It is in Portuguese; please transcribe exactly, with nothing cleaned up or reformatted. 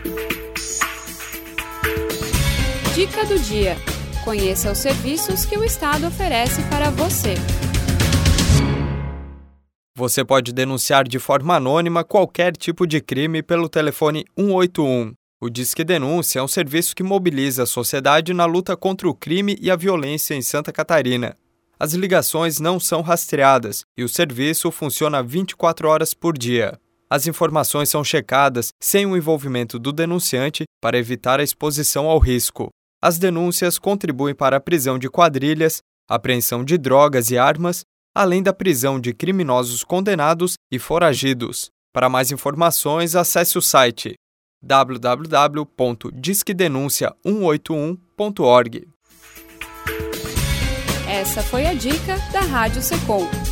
Dica do dia. Conheça os serviços que o Estado oferece para você. Você pode denunciar de forma anônima qualquer tipo de crime pelo telefone um oito um. O Disque Denúncia é um serviço que mobiliza a sociedade na luta contra o crime e a violência em Santa Catarina. As ligações não são rastreadas e o serviço funciona vinte e quatro horas por dia. As informações são checadas sem o envolvimento do denunciante para evitar a exposição ao risco. As denúncias contribuem para a prisão de quadrilhas, apreensão de drogas e armas, além da prisão de criminosos condenados e foragidos. Para mais informações, acesse o site w w w ponto disque denúncia um oito um ponto org. Essa foi a dica da Rádio Secom.